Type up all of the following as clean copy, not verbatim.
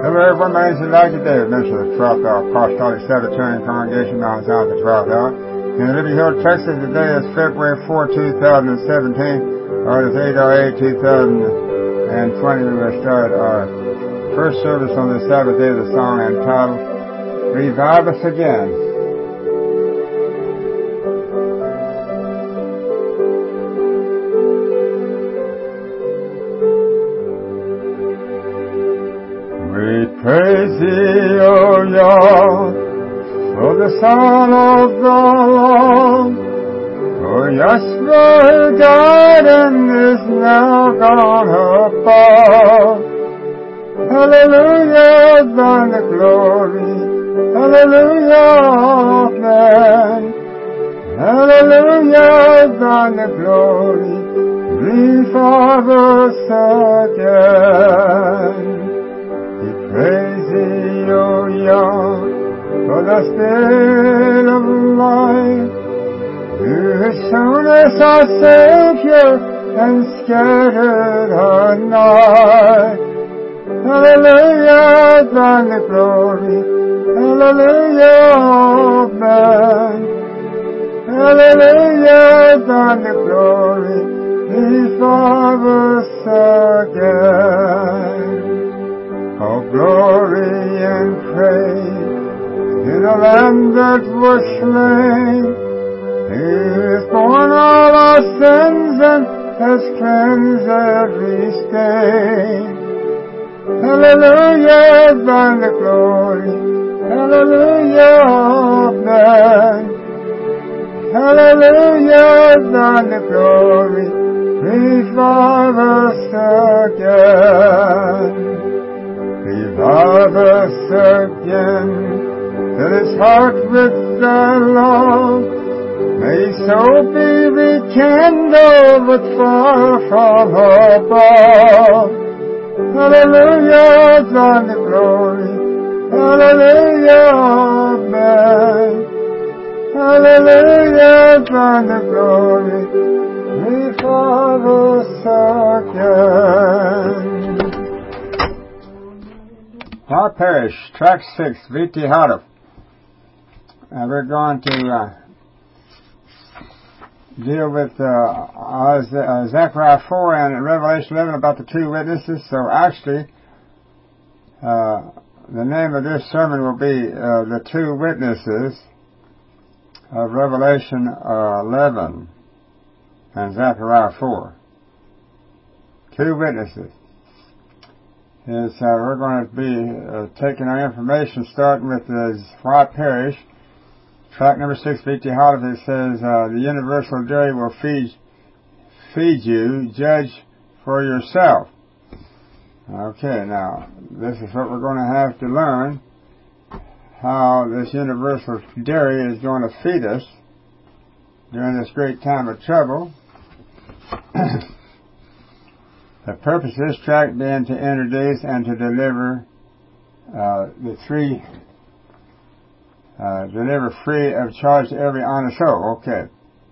Hello everyone, my name is Elijah David, minister of the 12th Hour Apostolic Sabbatarian Congregation, Mount Zion, the 12th Hour. In Liberty Hill, Texas, today is February 4, 2017, or it is 8/8, 2020. We will start our first service on the Sabbath day of the song entitled, Revive Us Again. Praise thee, O Lord, for the Son of the Lord, for Yeshua died and is now gone above. Hallelujah, thine the glory, hallelujah, amen. Hallelujah, thine the glory, revive us again. Praise thee, O Yah, for the Spirit of life, who has shown us our Savior and scattered our night. Hallelujah, thine the glory, hallelujah, amen. Hallelujah, thine the glory, revive us again. Oh, glory and praise in the Lamb that was slain. He has borne all our sins and has cleansed every stain. Hallelujah, thine the glory. Hallelujah, amen. Hallelujah, thine the glory. Revive us again. Revive us again, till his heart with thy love may so be rekindled with fire from above. Hallelujah, thine the glory, hallelujah, amen. Hallelujah, thine the glory, revive us again. Our Parish, Track 6, V.T. Houghton. We're going to deal with Zechariah 4 and Revelation 11 about the two witnesses. So actually, the name of this sermon will be The Two Witnesses of Revelation 11 and Zechariah 4. Two witnesses. We're going to be taking our information starting with the White Parish, track number 6, V.T. Houghton. It says, the universal dairy will feed you, judge for yourself. Okay, now, this is what we're going to have to learn, how this universal dairy is going to feed us during this great time of trouble. The purpose of this tract being to introduce and to deliver deliver free of charge to every honest soul. Okay.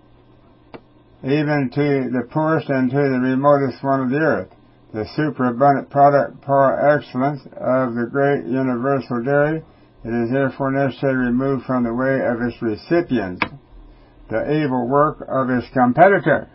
Even to the poorest and to the remotest one of the earth. The superabundant product par excellence of the great universal dairy. It is therefore necessary to remove from the way of its recipients the evil work of its competitor.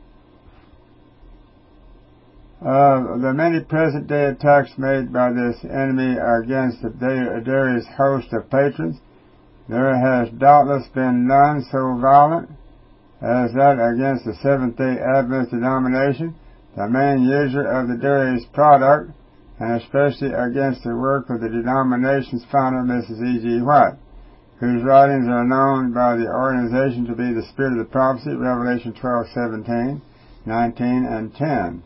The many present-day attacks made by this enemy against the dairy's host of patrons, there has doubtless been none so violent as that against the Seventh-day Adventist denomination, the main user of the dairy's product, and especially against the work of the denomination's founder, Mrs. E.G. White, whose writings are known by the organization to be the Spirit of the Prophecy, Revelation 12:17, 19, and 10.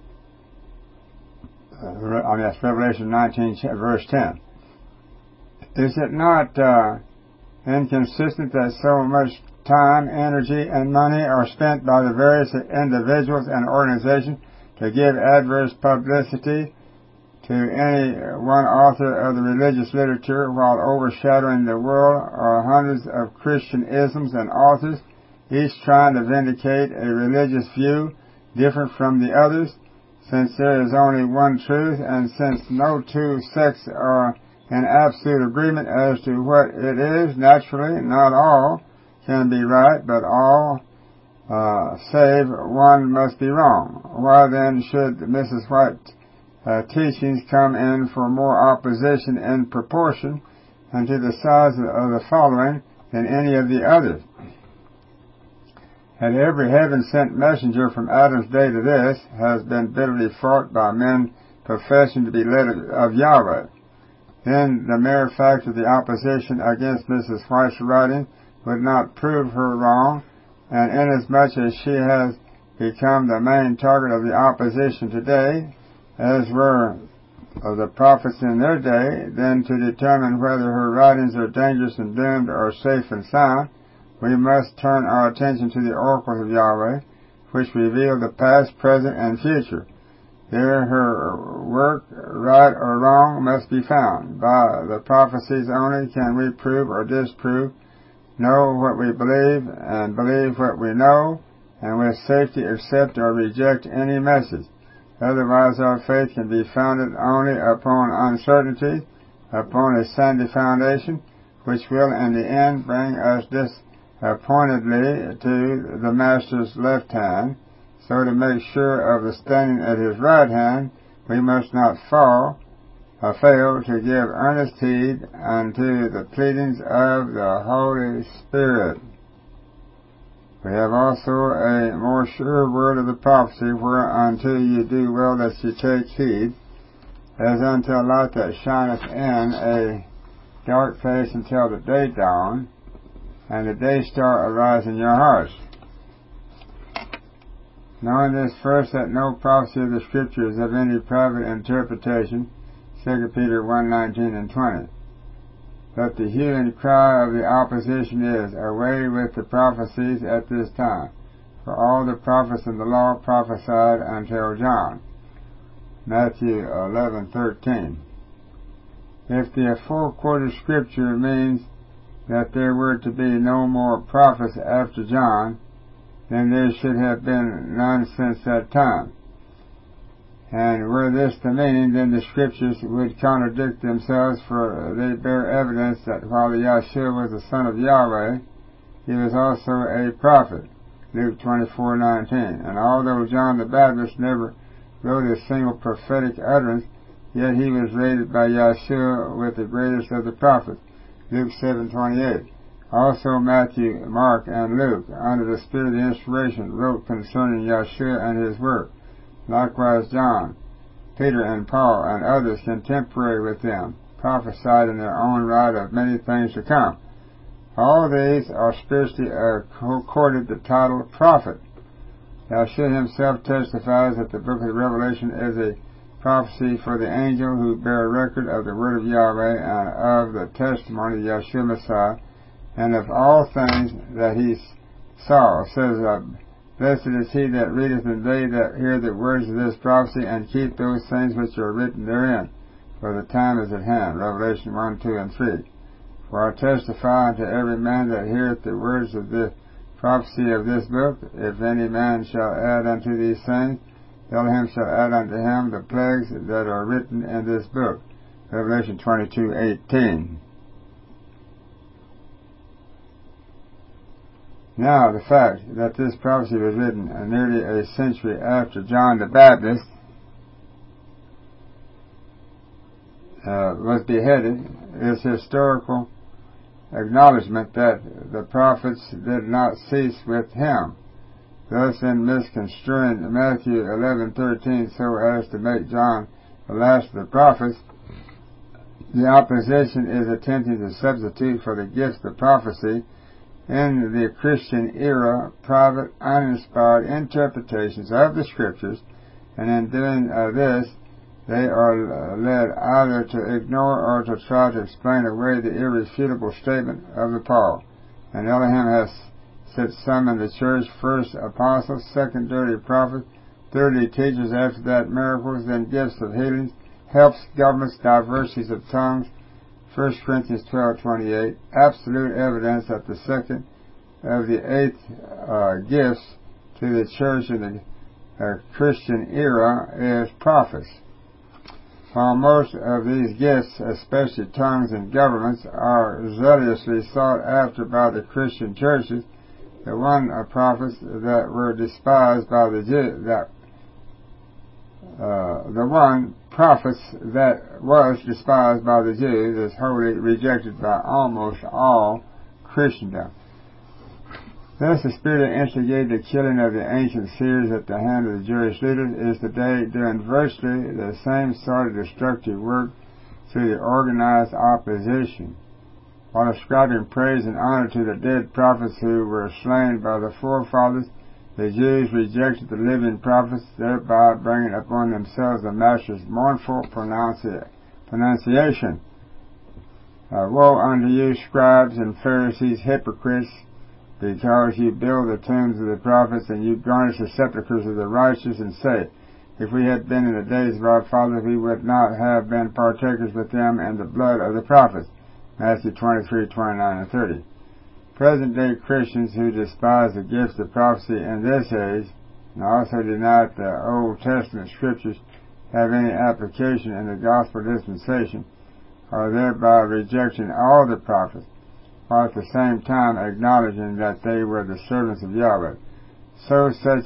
That's Revelation 19, verse 10. Is it not inconsistent that so much time, energy, and money are spent by the various individuals and organizations to give adverse publicity to any one author of the religious literature, while overshadowing the world are hundreds of Christian isms and authors, each trying to vindicate a religious view different from the others, since there is only one truth, and since no two sects are in absolute agreement as to what it is, naturally, not all can be right, but all, save one, must be wrong. Why then should Mrs. White's teachings come in for more opposition in proportion and to the size of the following than any of the others? And every heaven-sent messenger from Adam's day to this has been bitterly fought by men professing to be led of Yahweh. Then the mere fact of the opposition against Mrs. White's writing would not prove her wrong, and inasmuch as she has become the main target of the opposition today, as were the prophets in their day, then to determine whether her writings are dangerous and doomed or safe and sound, we must turn our attention to the oracles of Yahweh, which reveal the past, present, and future. There her work, right or wrong, must be found. By the prophecies only can we prove or disprove, know what we believe, and believe what we know, and with safety accept or reject any message. Otherwise our faith can be founded only upon uncertainty, upon a sandy foundation, which will in the end bring us disappointedly to the Master's left hand. So to make sure of the standing at his right hand, we must not fail to give earnest heed unto the pleadings of the Holy Spirit. We have also a more sure word of the prophecy, whereunto you do well that you take heed, as unto a light that shineth in a dark place until the day dawn, and the day star arise in your hearts. Knowing this first, that no prophecy of the Scripture is of any private interpretation, 2 Peter 1:19 and 20. But the hue and cry of the opposition is, away with the prophecies at this time, for all the prophets in the law prophesied until John. Matthew 11:13. If the aforequoted Scripture means that there were to be no more prophets after John, then there should have been none since that time. And were this the meaning, then the Scriptures would contradict themselves, for they bear evidence that while Yahshua was the Son of Yahweh, he was also a prophet. Luke 24:19. And although John the Baptist never wrote a single prophetic utterance, yet he was rated by Yahshua with the greatest of the prophets. Luke 7:28. Also Matthew, Mark, and Luke, under the spirit of the inspiration, wrote concerning Yahshua and his work. Likewise John, Peter, and Paul, and others contemporary with them, prophesied in their own right of many things to come. All these are spiritually accorded the title of prophet. Yahshua himself testifies that the book of the Revelation is a prophecy for the angel who bear record of the word of Yahweh and of the testimony of Yahshua Messiah, and of all things that he saw. It says, blessed is he that readeth, and they that hear the words of this prophecy, and keep those things which are written therein, for the time is at hand. Revelation 1, 2, and 3. For I testify unto every man that heareth the words of the prophecy of this book, if any man shall add unto these things, Elohim shall add unto him the plagues that are written in this book. Revelation 22:18. Now, the fact that this prophecy was written nearly a century after John the Baptist was beheaded is historical acknowledgement that the prophets did not cease with him. Thus, in misconstruing Matthew 11:13 so as to make John the last of the prophets, the opposition is attempting to substitute for the gifts of prophecy in the Christian era private, uninspired interpretations of the Scriptures, and in doing this, they are led either to ignore or to try to explain away the irrefutable statement of the Paul. And Elohim has set some in the church, first apostles, second dirty prophets, thirdly teachers, after that miracles, then gifts of healings, helps, governments, diversities of tongues, 1 Corinthians 12:28, absolute evidence that the second of the 8 gifts to the church in the Christian era is prophets. While most of these gifts, especially tongues and governments, are zealously sought after by the Christian churches, the one prophets that were despised by the Jews, the one prophets that was despised by the Jews is wholly rejected by almost all Christendom. Thus, the spirit that instigated the killing of the ancient seers at the hand of the Jewish leaders is today doing virtually the same sort of destructive work through the organized opposition. While ascribing praise and honor to the dead prophets who were slain by the forefathers, the Jews rejected the living prophets, thereby bringing upon themselves the Master's mournful pronunciation. Woe unto you, scribes and Pharisees, hypocrites, because you build the tombs of the prophets, and you garnish the sepulchres of the righteous, and say, if we had been in the days of our fathers, we would not have been partakers with them in the blood of the prophets. Matthew 23:29 and 30. Present-day Christians who despise the gifts of prophecy in this age, and also deny that the Old Testament scriptures have any application in the gospel dispensation, are thereby rejecting all the prophets, while at the same time acknowledging that they were the servants of Yahweh. So such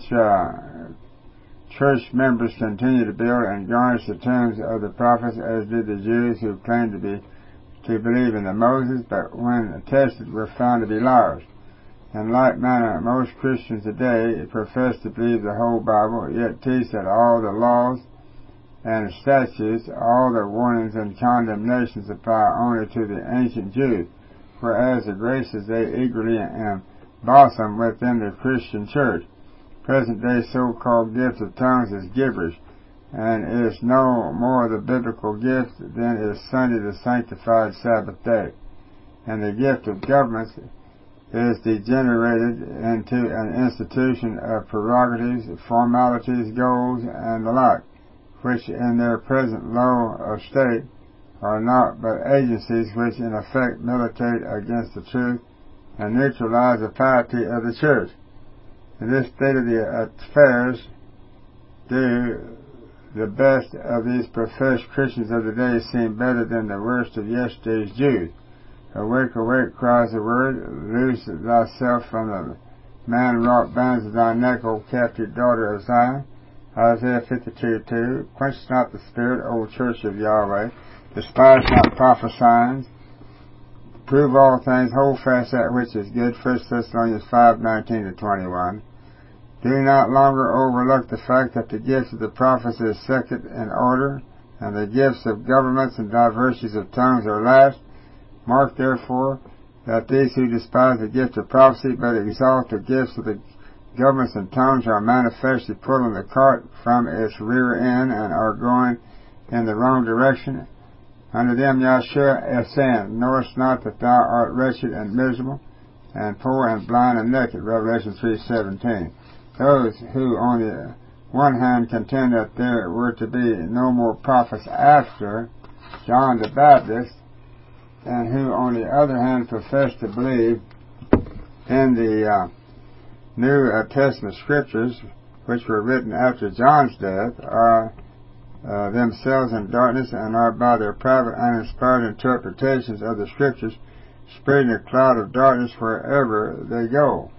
church members continue to build and garnish the tombs of the prophets, as did the Jews who claimed to believe in the Moses, but when tested were found to be liars. In like manner, most Christians today profess to believe the whole Bible, yet teach that all the laws and statutes, all the warnings and condemnations apply only to the ancient Jews, whereas the graces they eagerly embalm within the Christian church. Present-day so-called gift of tongues is gibberish, and is no more the biblical gift than is Sunday the sanctified Sabbath day. And the gift of governments is degenerated into an institution of prerogatives, formalities, goals, and the like, which in their present low estate are not but agencies which in effect militate against the truth and neutralize the piety of the church. In this state of the affairs, do the best of these professed Christians of the day seem better than the worst of yesterday's Jews. Awake, awake, cries the word, loose thyself from the man-wrought bands of thy neck, O captive daughter of Zion. Isaiah 52:2. Quench not the spirit, O church of Yahweh. Despise not prophesying. Prove all things, hold fast that which is good. 1 Thessalonians 5:19-21. Do not longer overlook the fact that the gifts of the prophets is second in order, and the gifts of governments and diversities of tongues are last. Mark, therefore, that these who despise the gift of prophecy but exalt the gifts of the governments and tongues are manifestly pulling the cart from its rear end and are going in the wrong direction. Unto them Yahshua is saying, knowest not that thou art wretched and miserable, and poor and blind and naked. Revelation 3:17. Those who on the one hand contend that there were to be no more prophets after John the Baptist, and who on the other hand profess to believe in the New Testament scriptures, which were written after John's death, are themselves in darkness and are by their private uninspired interpretations of the scriptures spreading a cloud of darkness wherever they go.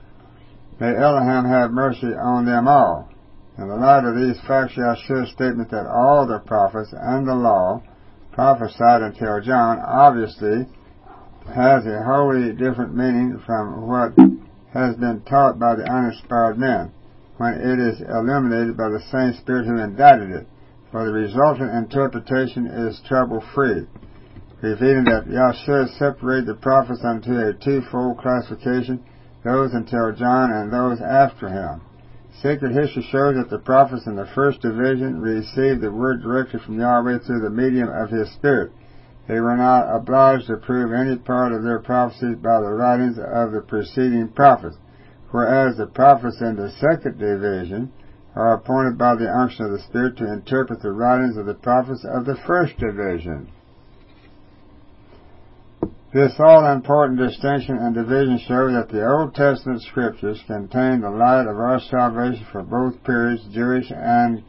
May Elohim have mercy on them all. In the light of these facts, Yahshua's statement that all the prophets and the law prophesied until John obviously has a wholly different meaning from what has been taught by the uninspired men, when it is illuminated by the same Spirit who indicted it, for the resultant interpretation is trouble-free, revealing that Yahshua separated the prophets into a twofold classification, those until John and those after him. Sacred history shows that the prophets in the first division received the word directly from Yahweh through the medium of His Spirit. They were not obliged to prove any part of their prophecies by the writings of the preceding prophets, whereas the prophets in the second division are appointed by the unction of the Spirit to interpret the writings of the prophets of the first division. This all-important distinction and division show that the Old Testament Scriptures contain the light of our salvation for both periods, Jewish and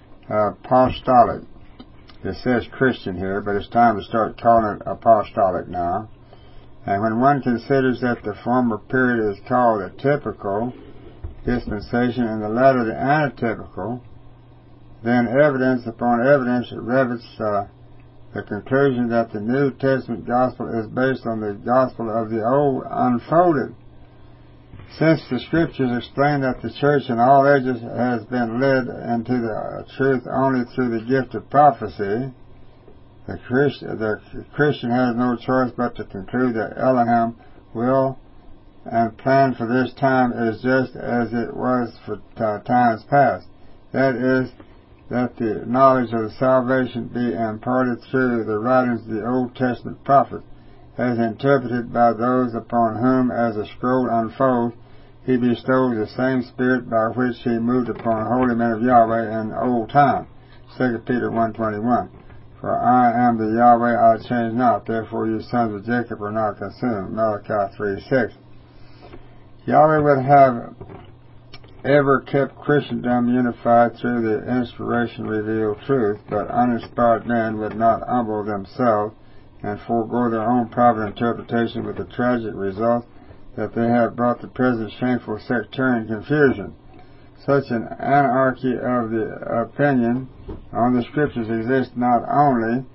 apostolic. It says Christian here, but it's time to start calling it apostolic now. And when one considers that the former period is called a typical dispensation and the latter the anatypical, then evidence upon evidence revets the conclusion that the New Testament gospel is based on the gospel of the Old unfolded. Since the Scriptures explain that the church in all ages has been led into the truth only through the gift of prophecy, the Christian has no choice but to conclude that Elohim will and plan for this time is just as it was for times past. That is, that the knowledge of salvation be imparted through the writings of the Old Testament prophets, as interpreted by those upon whom, as a scroll unfolds, he bestows the same Spirit by which he moved upon holy men of Yahweh in old time. 2 Peter 1:21. For I am the Yahweh, I change not, therefore you sons of Jacob are not consumed. Malachi 3:6. Yahweh would have ever kept Christendom unified through the inspiration-revealed truth, but uninspired men would not humble themselves and forego their own private interpretation, with the tragic result that they have brought the present shameful sectarian confusion. Such an anarchy of the opinion on the Scriptures exists not only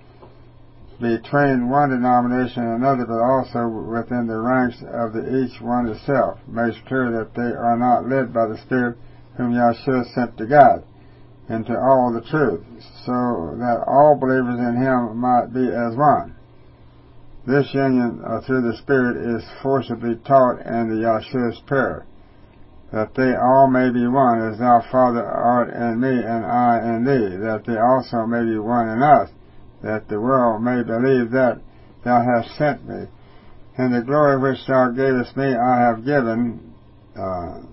between one denomination and another, but also within the ranks of each one itself, makes clear that they are not led by the Spirit whom Yahshua sent to guide into all the truth, so that all believers in Him might be as one. This union through the Spirit is forcibly taught in the Yahshua's prayer, that they all may be one, as thou, Father, art in me, and I in thee, that they also may be one in us, that the world may believe that thou hast sent me. And the glory which thou gavest me I have given them,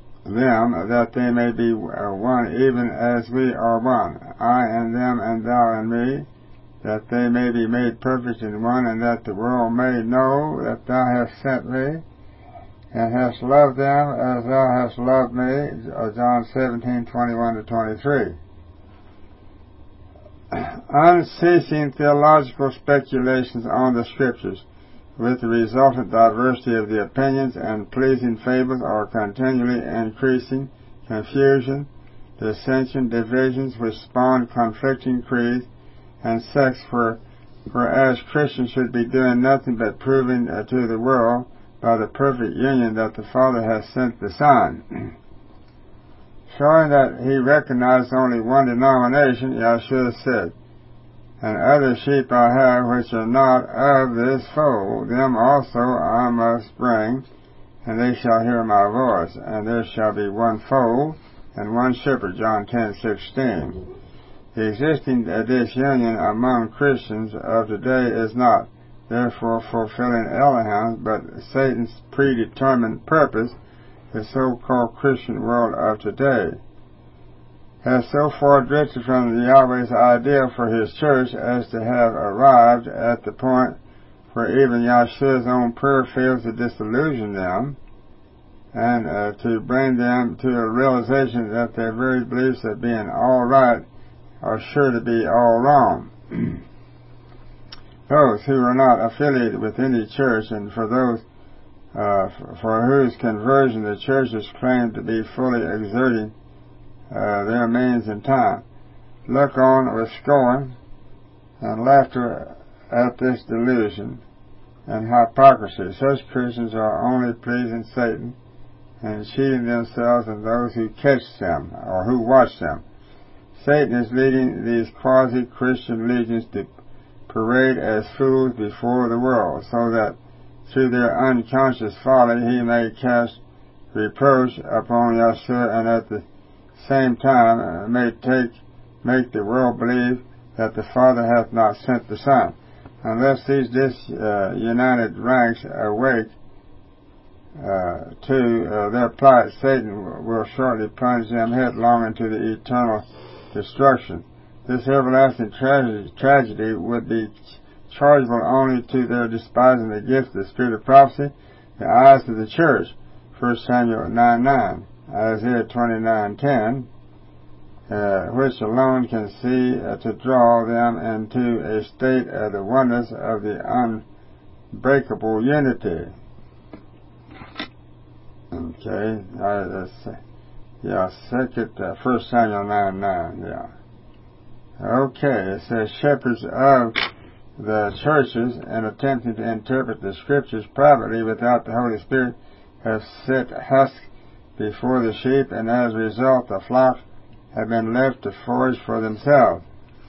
that they may be one even as we are one, I and them and thou and me, that they may be made perfect in one, and that the world may know that thou hast sent me, and hast loved them as thou hast loved me. John 17:21-23. Unceasing theological speculations on the Scriptures, with the resultant diversity of the opinions and pleasing fables, are continually increasing confusion, dissension, divisions, which spawn conflicting creeds and sects, whereas Christians should be doing nothing but proving to the world by the perfect union that the Father has sent the Son. Showing that he recognized only one denomination, Yahshua said, And other sheep I have which are not of this fold, them also I must bring, and they shall hear my voice, and there shall be one fold and one shepherd. John 10:16. The existing disunion among Christians of today is not, therefore, fulfilling Elohim, but Satan's predetermined purpose. The so-called Christian world of today has so far drifted from the Yahweh's ideal for His church as to have arrived at the point where even Yahshua's own prayer fails to disillusion them and to bring them to a realization that their very beliefs of being all right are sure to be all wrong. Those who are not affiliated with any church, and for those for whose conversion the churches claim to be fully exerting their means and time, look on with scorn and laughter at this delusion and hypocrisy. Such Christians are only pleasing Satan and cheating themselves and those who catch them or who watch them. Satan is leading these quasi-Christian legions to parade as fools before the world, so that through their unconscious folly he may cast reproach upon Yahshua, and at the same time make the world believe that the Father hath not sent the Son. Unless these disunited ranks awake to their plight, Satan will shortly plunge them headlong into the eternal destruction. This everlasting tragedy would be chargeable only to their despising the gift of the Spirit of prophecy, the eyes of the church, 1 Samuel 9:9, Isaiah 29:10, which alone can see to draw them into a state of the oneness of the unbreakable unity. Okay, First Samuel 9:9, yeah. Okay, it says shepherds of the churches, in attempting to interpret the Scriptures privately without the Holy Spirit, have set husks before the sheep, and as a result the flocks have been left to forage for themselves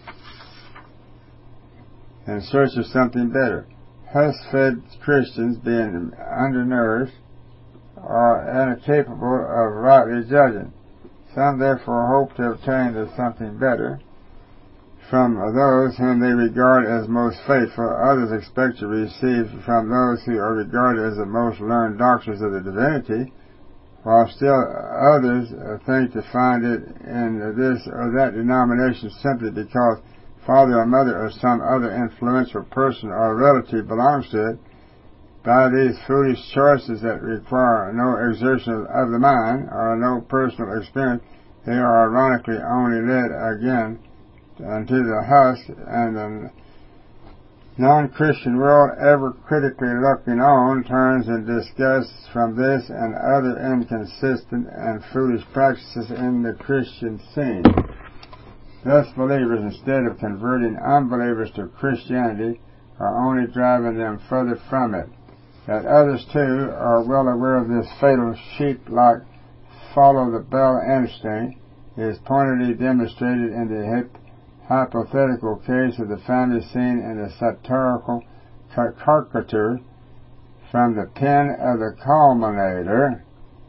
in search of something better. Husk-fed Christians, being undernourished, are incapable of rightly judging. Some therefore hope to obtain something better from those whom they regard as most faithful. Others expect to receive from those who are regarded as the most learned doctors of the divinity, while still others think to find it in this or that denomination simply because father or mother or some other influential person or relative belongs to it. By these foolish choices that require no exertion of the mind or no personal experience, they are ironically only led again unto the husk, and the non-Christian world, ever critically looking on, turns in disgust from this and other inconsistent and foolish practices in the Christian scene. Thus believers, instead of converting unbelievers to Christianity, are only driving them further from it. That others, too, are well aware of this fatal sheep-like follow-the-bell instinct is pointedly demonstrated in the hypothetical case of the family scene in the satirical caricature from the pen of the Culminator.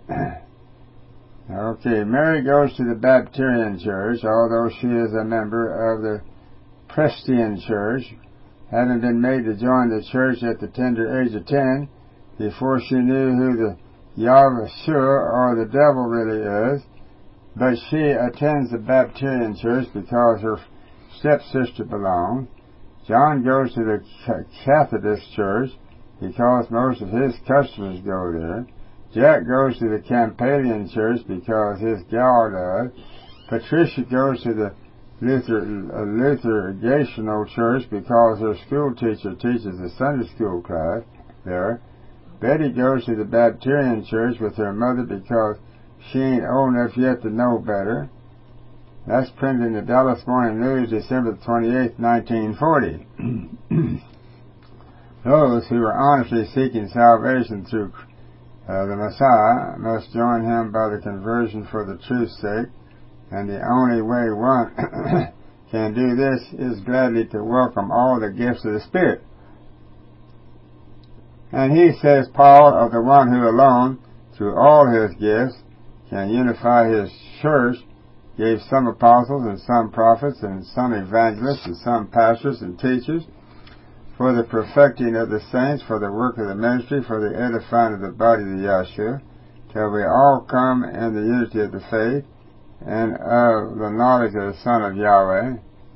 Okay, Mary goes to the Baptist Church, although she is a member of the Presbyterian Church, having been made to join the church at the tender age of 10, before she knew who the Yahshua or the devil really is. But she attends the Baptist Church because her stepsister belongs. John goes to the Catholic Church because most of his customers go there. Jack goes to the Campbellian Church because his gal does. Patricia goes to the Lutherational Church because her school teacher teaches a Sunday school class there. Betty goes to the Baptist Church with her mother because she ain't old enough yet to know better. That's printed in the Dallas Morning News, December 28, 1940. Those who are honestly seeking salvation through the Messiah must join him by the conversion for the truth's sake, and the only way one can do this is gladly to welcome all the gifts of the Spirit. And he says, Paul, of the one who alone, through all his gifts, can unify his church, gave some apostles and some prophets and some evangelists and some pastors and teachers for the perfecting of the saints, for the work of the ministry, for the edifying of the body of the Yahshua, till we all come in the unity of the faith and of the knowledge of the Son of Yahweh,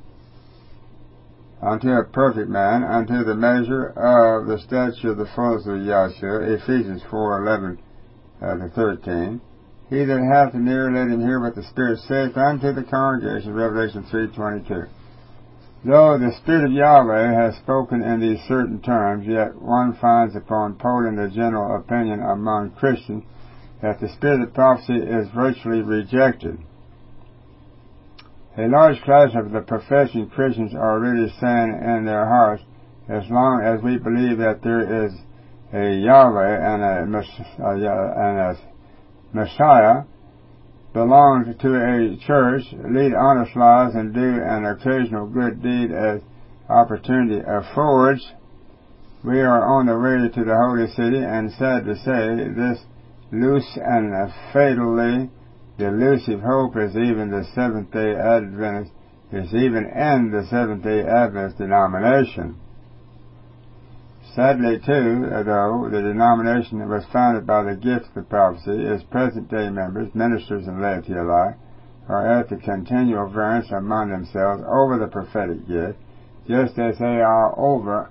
unto a perfect man, unto the measure of the stature of the fullness of Yahshua, Ephesians 4:11-13. He that hath an ear, let him hear what the Spirit saith unto the congregation, Revelation 3:22. Though the Spirit of Yahweh has spoken in these certain terms, yet one finds upon polling the general opinion among Christians that the spirit of prophecy is virtually rejected. A large class of the professing Christians are really saying in their hearts, as long as we believe that there is a Yahweh and a Messiah, belong to a church, lead honest lives, and do an occasional good deed as opportunity affords, we are on the way to the holy city, and sad to say, this loose and fatally delusive hope is even the Seventh-day Adventist, is even in the Seventh-day Adventist denomination. Sadly, too, though, the denomination that was founded by the gift of prophecy, its present-day members, ministers and laity alike, are at the continual variance among themselves over the prophetic gift, just as they are over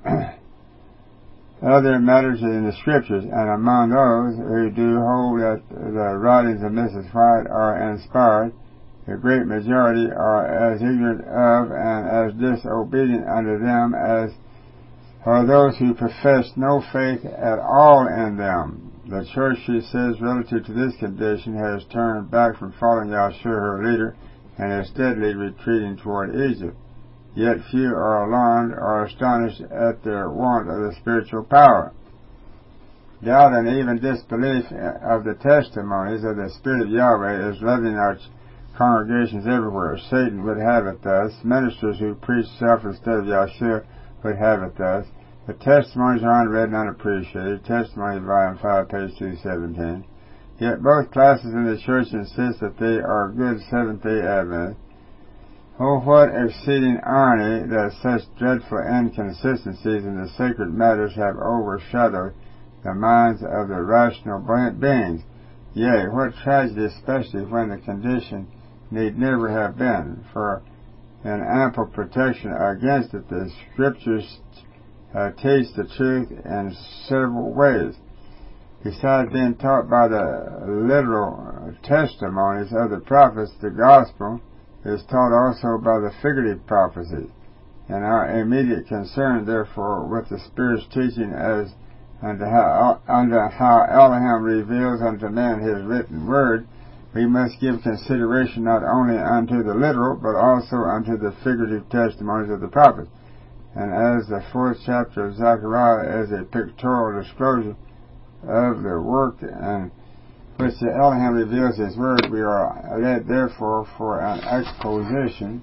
other matters in the Scriptures, and among those who do hold that the writings of Mrs. White are inspired, the great majority are as ignorant of and as disobedient unto them as are those who profess no faith at all in them. The church, she says, relative to this condition, has turned back from following Yahshua, her leader, and is steadily retreating toward Egypt. Yet few are alarmed or astonished at their want of the spiritual power. Doubt and even disbelief of the testimonies of the Spirit of Yahweh is leavening our congregations everywhere. Satan would have it thus. Ministers who preach self instead of Yahshua would have it thus. The testimonies are unread and unappreciated. Testimony, volume 5, page 217. Yet both classes in the church insist that they are good Seventh-day Adventists. Oh, what exceeding irony that such dreadful inconsistencies in the sacred matters have overshadowed the minds of the rational beings. Yea, what tragedy, especially when the condition need never have been, for in ample protection against it, the Scriptures teach the truth in several ways. Besides being taught by the literal testimonies of the prophets, the gospel is taught also by the figurative prophecies. And our immediate concern, therefore, with the Spirit's teaching as unto how Elohim reveals unto man his written word, we must give consideration not only unto the literal, but also unto the figurative testimonies of the prophets. And as the 4th chapter of Zechariah is a pictorial disclosure of the work in which the Elohim reveals his word, we are led therefore for an exposition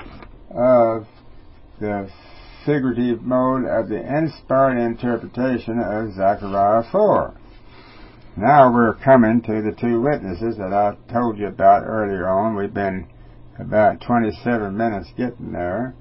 of the figurative mode of the inspired interpretation of Zechariah 4. Now we're coming to the two witnesses that I told you about earlier on. We've been about 27 minutes getting there.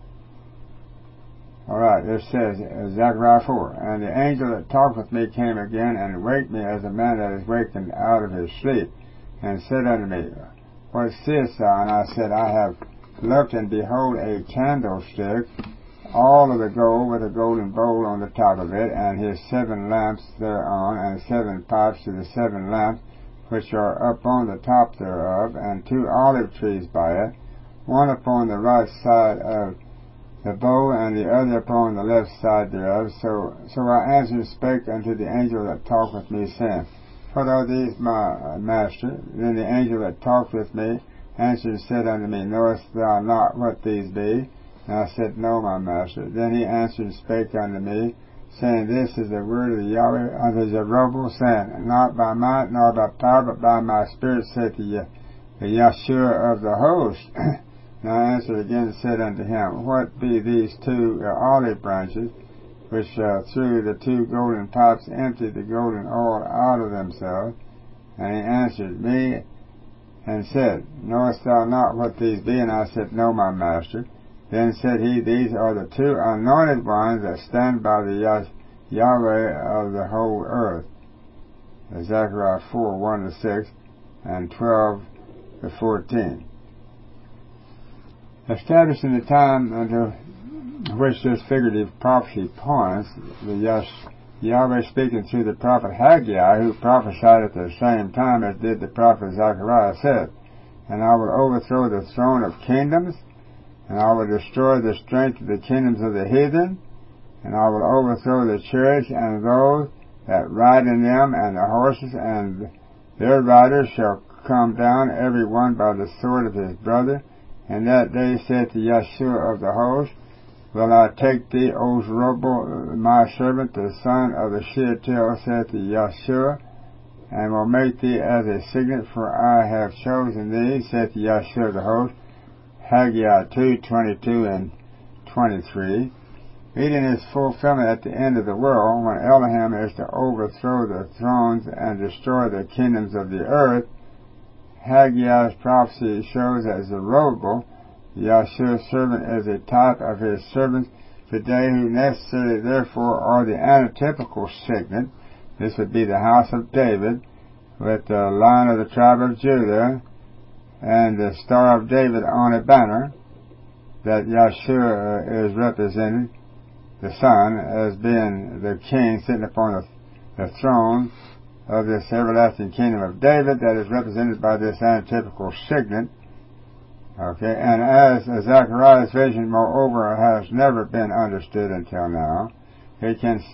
Alright, this says, Zechariah 4, And the angel that talked with me came again, and waked me as a man that is wakened out of his sleep, and said unto me, What seest thou? And I said, I have looked, and behold a candlestick, all of the gold, with a golden bowl on the top of it, and his 7 lamps thereon, and 7 pipes to the 7 lamps, which are upon the top thereof, and 2 olive trees by it, one upon the right side of the bowl, and the other upon the left side thereof. So I answered and spake unto the angel that talked with me, saying, What are these, my master? Then the angel that talked with me answered and said unto me, Knowest thou not what these be? And I said, No, my master. Then he answered and spake unto me, saying, This is the word of the Yahweh unto Zerubbabel, saying, Not by might nor by power, but by my spirit, saith the Yahshua of the host. And I answered again and said unto him, What be these 2 olive branches, which through the 2 golden pipes emptied the golden oil out of themselves? And he answered me and said, Knowest thou not what these be? And I said, No, my master. Then said he, These are the 2 anointed ones that stand by the Yahweh of the whole earth. Zechariah 4, 1-6, and 12-14. Establishing the time unto which this figurative prophecy points, the Yahweh speaking through the prophet Haggai, who prophesied at the same time as did the prophet Zechariah, said, And I will overthrow the throne of kingdoms, and I will destroy the strength of the kingdoms of the heathen, and I will overthrow the chariots and those that ride in them, and the horses, and their riders shall come down every one by the sword of his brother. And that day, saith the Yahshua of the host, Will I take thee, O Zerubbabel, my servant, the son of the Shealtiel, saith the Yahshua, and will make thee as a signet, for I have chosen thee, saith the Yahshua of the host. Haggai 2:22-23. Meeting its fulfillment at the end of the world, when Elohim is to overthrow the thrones and destroy the kingdoms of the earth. Haggai's prophecy shows that Zerubbabel, Yahshua's servant, is a type of his servants today, who necessarily therefore are the antitypical signet. This would be the house of David, with the Lion of the tribe of Judah, and the Star of David on a banner. that Yeshua is represented, the Son, as being the king sitting upon the throne of this everlasting kingdom of David that is represented by this antitypical signet. Okay, and as Zechariah's vision, moreover, has never been understood until now, he can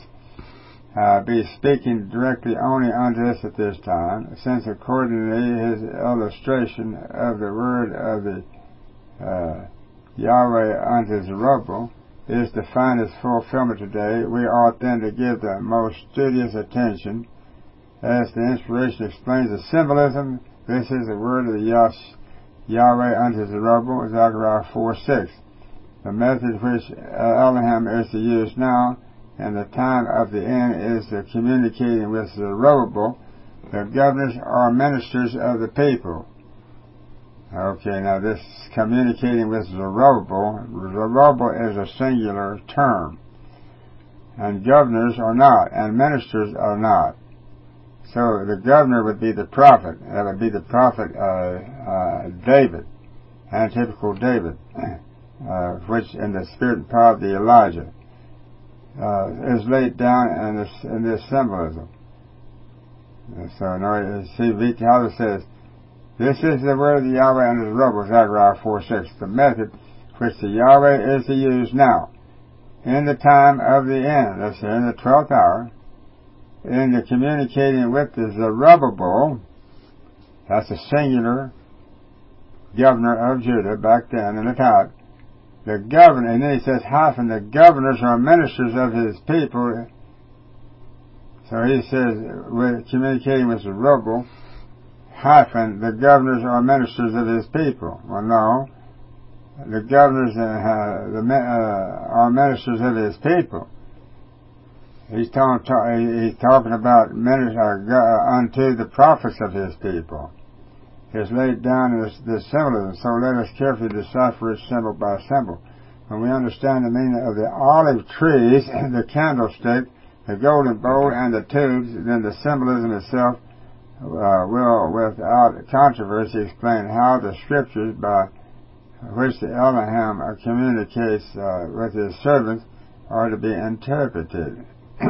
be speaking directly only unto us at this time, since accordingly his illustration of the word of the Yahweh unto Zerubbabel is to find its fulfillment today. We ought then to give the most studious attention, as the inspiration explains the symbolism. This is the word of the Yahweh unto Zerubbabel, Zechariah 4:6. The method which Elohim is to use now, and the time of the end, is the communicating with Zerubbabel. The governors are ministers of the people. Okay, now this communicating with Zerubbabel is a singular term. And governors are not, and ministers are not. So the governor would be the prophet. That would be the prophet David, antitypical David, which in the spirit and power of the Elijah is laid down in this symbolism. So now see, Vitali says, this is the word of the Yahweh unto Zerubbabel, Zechariah 4:6, the method which the Yahweh is to use now, in the time of the end, let's say in the 12th hour, in the communicating with the Zerubbabel. That's a singular governor of Judah back then in the time. The governor, and then he says, hyphen, the governors are ministers of his people. So he says, with communicating with Zerubbabel, hyphen, the governors are ministers of his people. Well, no. The governors are ministers of his people. He's talking about unto the prophets of his people. It's laid down in this symbolism, so let us carefully decipher it symbol by symbol. When we understand the meaning of the olive trees, the candlestick, the golden bowl, and the tubes, then the symbolism itself will, without controversy, explain how the scriptures by which the Elohim communicates with his servants are to be interpreted.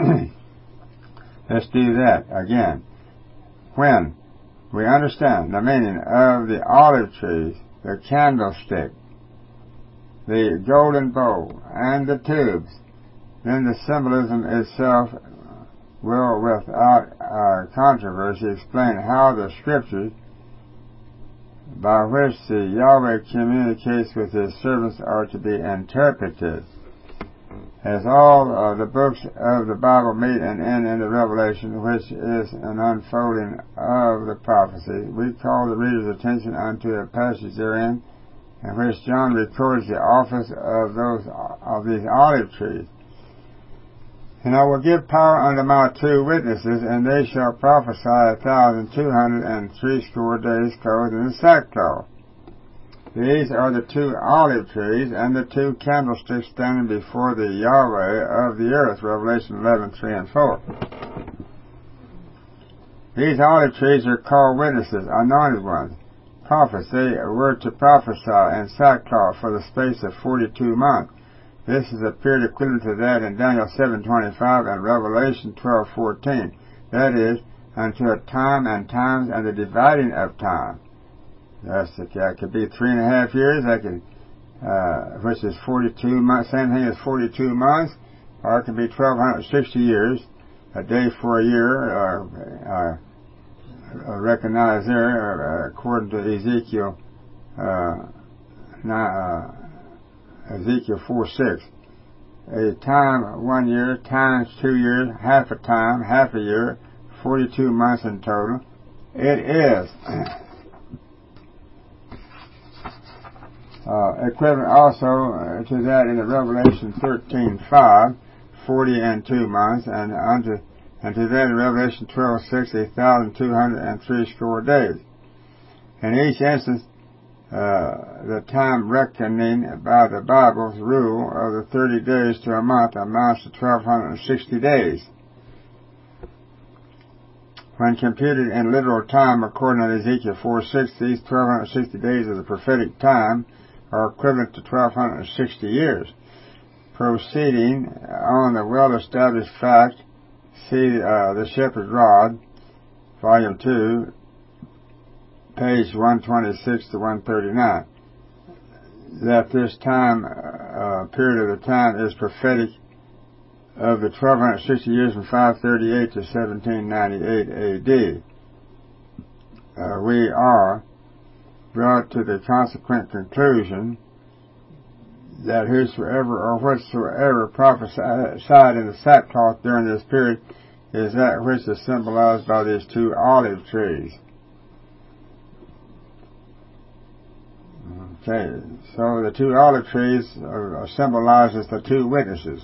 Let's do that again. When we understand the meaning of the olive trees, the candlestick, the golden bowl, and the tubes, then the symbolism itself will, without controversy, explain how the scriptures by which the Yahweh communicates with his servants are to be interpreted. As all the books of the Bible meet and end in the Revelation, which is an unfolding of the prophecy, we call the reader's attention unto a passage therein in which John records the office of these olive trees. And I will give power unto my 2 witnesses, and they shall prophesy 1,260 days clothed in sackcloth. These are the 2 olive trees and the 2 candlesticks standing before the Yahweh of the earth, Revelation 11:3 and 4. These olive trees are called witnesses, anointed ones, prophets. They were to prophesy in sackcloth for the space of 42 months. This is a period equivalent to that in Daniel 7:25 and Revelation 12:14. That is, unto a time and times and the dividing of time. That could be 3.5 years. That could, which is 42 months. Same thing as 42 months, or it could be 1,260 years. A day for a year, recognized there according to Ezekiel 4:6. A time 1 year times 2 years, half a time, half a year, 42 months in total. It is equivalent also to that in the Revelation 13:5, 40 and 2 months, and to that in Revelation 12:6, 1,260 days. In each instance, the time reckoning by the Bible's rule of the 30 days to a month amounts to 1,260 days. When computed in literal time, according to Ezekiel 4:6, these 1,260 days of the prophetic time or equivalent to 1,260 years. Proceeding on the well-established fact, see The Shepherd's Rod, Volume 2, page 126 to 139, that this time, period of the time is prophetic of the 1,260 years from 538 to 1798 AD. We are brought to the consequent conclusion that whosoever or whatsoever prophesied in the sackcloth during this period is that which is symbolized by these two olive trees. Okay, so the two olive trees symbolizes the two witnesses.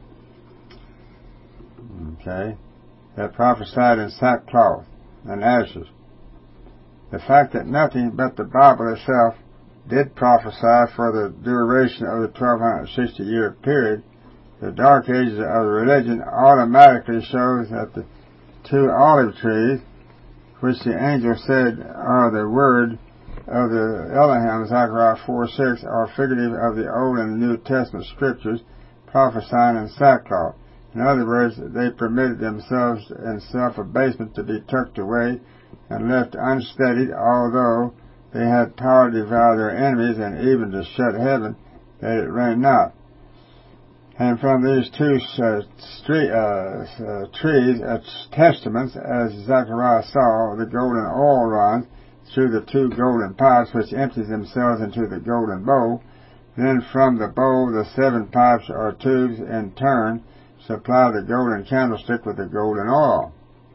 Okay, that prophesied in sackcloth and ashes. The fact that nothing but the Bible itself did prophesy for the duration of the 1,260-year period, the dark ages of the religion, automatically shows that the two olive trees, which the angel said are the word of the Elohim, Zechariah 4:6, are figurative of the Old and the New Testament scriptures prophesying in sackcloth. In other words, they permitted themselves in self-abasement to be tucked away and left unsteadied, although they had power to devour their enemies and even to shut heaven, that it rain not. And from these two trees, testaments, as Zechariah saw, the golden oil runs through the two golden pipes, which empty themselves into the golden bowl. Then from the bowl, the 7 pipes or tubes in turn supply the golden candlestick with the golden oil.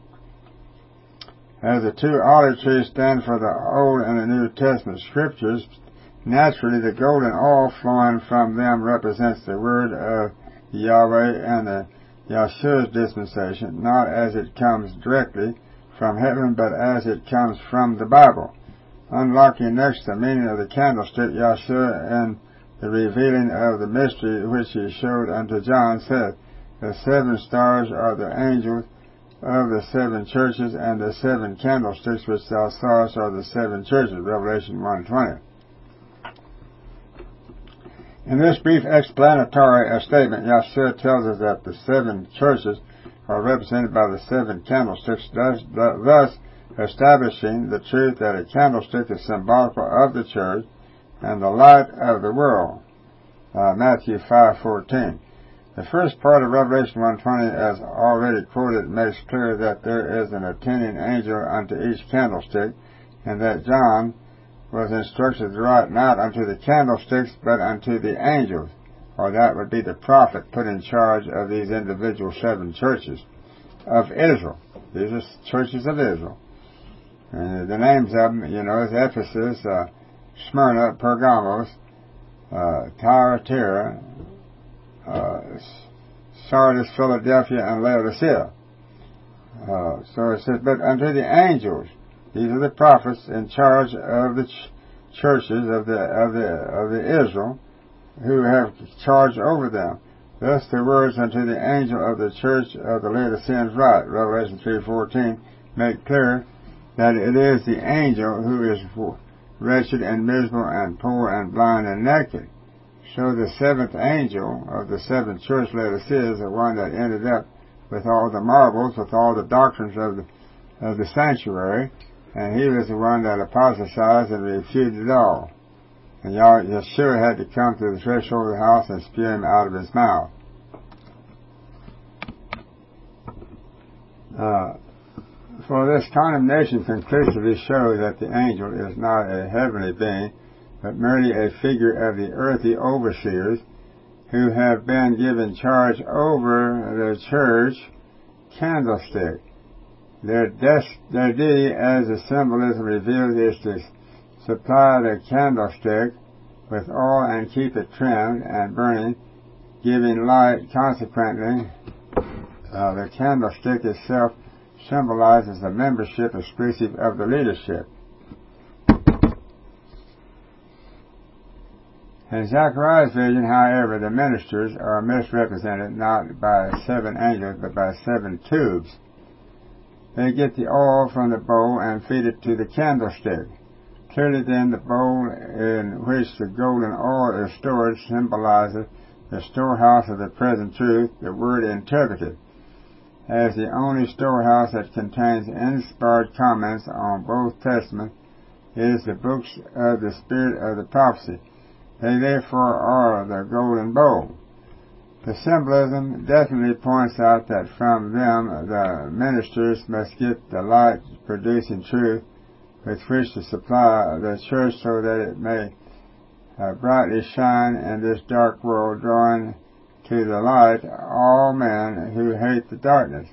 As the two olive trees stand for the Old and the New Testament scriptures, naturally the golden oil flowing from them represents the word of Yahweh and the Yahshua's dispensation, not as it comes directly from heaven, but as it comes from the Bible. Unlocking next the meaning of the candlestick, Yahshua, in the revealing of the mystery which he showed unto John, said, the 7 stars are the angels of the 7 churches, and the 7 candlesticks which thou sawest are the 7 churches. Revelation 1:20. In this brief explanatory statement, Yahshua tells us that the 7 churches are represented by the 7 candlesticks, thus establishing the truth that a candlestick is symbolical of the church and the light of the world. Matthew 5:14. The first part of Revelation 1:20, as already quoted, makes clear that there is an attending angel unto each candlestick, and that John was instructed to write not unto the candlesticks, but unto the angels, or that would be the prophet put in charge of these individual 7 churches of Israel. These are churches of Israel. And the names of them, is Ephesus, Smyrna, Pergamos, Thyatira, Sardis, Philadelphia, and Laodicea. So it says, but unto the angels, these are the prophets in charge of the churches of the Israel, who have charge over them. Thus the words unto the angel of the church of the Laodiceans write, Revelation 3:14, make clear that it is the angel who is wretched and miserable and poor and blind and naked. So the 7th angel of the 7th church, Laodicea, is the one that ended up with all the marbles, with all the doctrines of the sanctuary, and he was the one that apostatized and refuted it all. And Yeshua had to come to the threshold of the house and spew him out of his mouth. For this condemnation conclusively shows that the angel is not a heavenly being, but merely a figure of the earthly overseers who have been given charge over the church candlestick. Their duty, as the symbolism reveals, is to supply the candlestick with oil and keep it trimmed and burning, giving light. Consequently, the candlestick itself symbolizes the membership exclusive of the leadership. In Zechariah's vision, however, the ministers are misrepresented not by 7 angels, but by 7 tubes. They get the oil from the bowl and feed it to the candlestick. Clearly then, the bowl in which the golden oil is stored symbolizes the storehouse of the present truth, the Word interpreted as the only storehouse that contains inspired comments on both Testaments is the books of the Spirit of the prophecy. They therefore are the golden bowl. The symbolism definitely points out that from them the ministers must get the light producing truth with which to supply the church so that it may brightly shine in this dark world, drawing to the light all men who hate the darkness.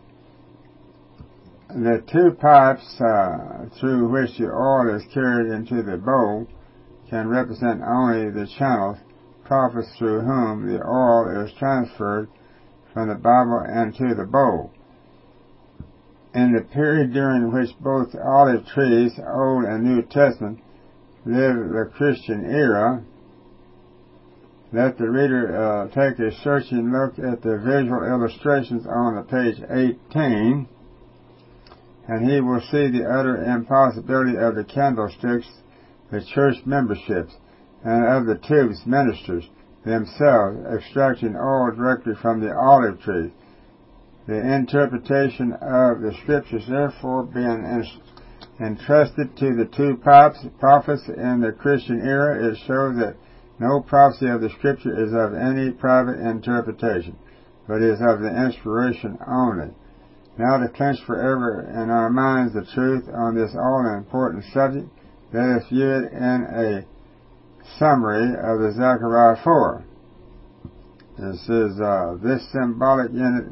The two pipes through which the oil is carried into the bowl can represent only the channels, prophets through whom the oil is transferred from the Bible into the bowl. In the period during which both olive trees, Old and New Testament, live the Christian era, let the reader take a searching look at the visual illustrations on the page 18, and he will see the utter impossibility of the candlesticks, the church memberships, and of the tubes ministers themselves extracting oil directly from the olive tree. The interpretation of the Scriptures therefore being entrusted to the two prophets in the Christian era, it shows that no prophecy of the Scripture is of any private interpretation, but is of the inspiration only. Now to clinch forever in our minds the truth on this all-important subject, let us view it in a summary of the Zechariah 4. This is this symbolic unit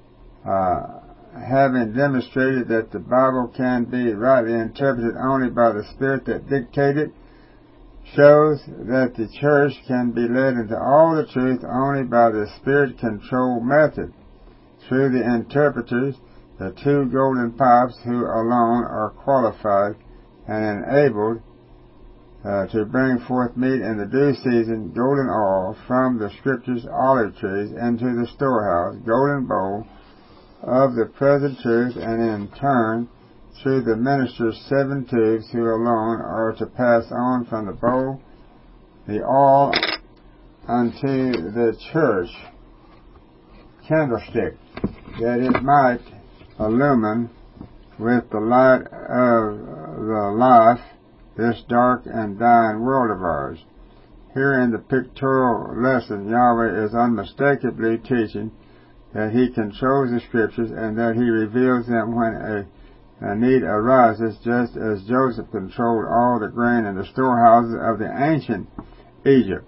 having demonstrated that the Bible can be rightly interpreted only by the Spirit that dictated, shows that the church can be led into all the truth only by the Spirit-controlled method, through the interpreters, the two golden pipes, who alone are qualified and enabled to bring forth meat in the due season, golden oil, from the Scriptures' olive trees into the storehouse, golden bowl, of the present truth, and in turn through the minister's 7 tubes, who alone are to pass on from the bowl the oil unto the church candlestick, that it might illumine with the light of the life this dark and dying world of ours. Here in the pictorial lesson, Yahweh is unmistakably teaching that He controls the Scriptures and that He reveals them when a need arises, just as Joseph controlled all the grain in the storehouses of the ancient Egypt,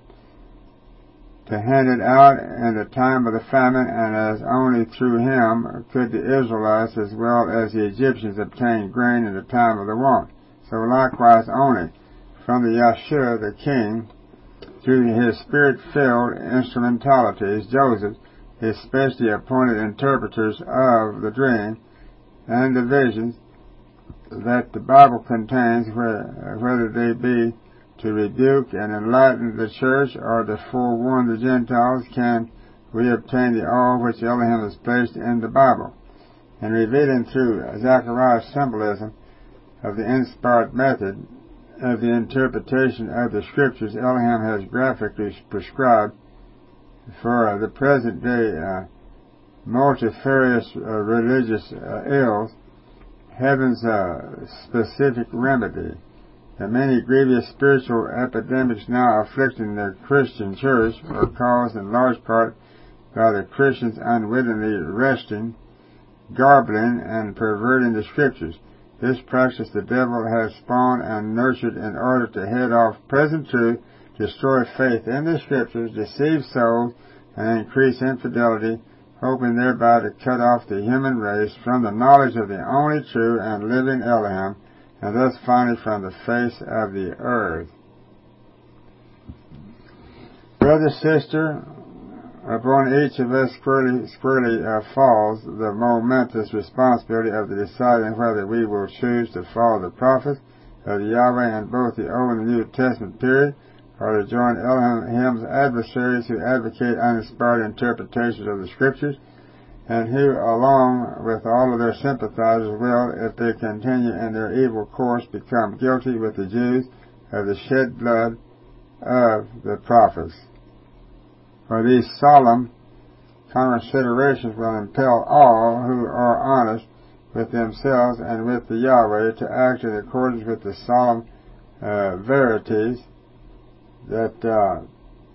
to hand it out in the time of the famine, and as only through him could the Israelites as well as the Egyptians obtain grain in the time of the want. So likewise only from the Yahshua the King, through his Spirit-filled instrumentalities, Joseph, his specially appointed interpreters of the dream and the visions that the Bible contains, whether they be to rebuke and enlighten the church or to forewarn the Gentiles, can we obtain the all which Elohim has placed in the Bible. And revealing through Zechariah's symbolism of the inspired method of the interpretation of the Scriptures, Elohim has graphically prescribed for the present day multifarious religious ills heaven's specific remedy. The many grievous spiritual epidemics now afflicting the Christian church are caused in large part by the Christians unwittingly wresting, garbling, and perverting the Scriptures. This practice the devil has spawned and nurtured in order to head off present truth, destroy faith in the Scriptures, deceive souls, and increase infidelity, hoping thereby to cut off the human race from the knowledge of the only true and living Elohim, and thus finally from the face of the earth. Brother, sister, upon each of us squarely falls the momentous responsibility of the deciding whether we will choose to follow the prophets of Yahweh in both the Old and New Testament period, or to join Elohim's adversaries who advocate uninspired interpretations of the Scriptures, and who, along with all of their sympathizers, will, if they continue in their evil course, become guilty with the Jews of the shed blood of the prophets. For these solemn considerations will impel all who are honest with themselves and with the Yahweh to act in accordance with the solemn verities that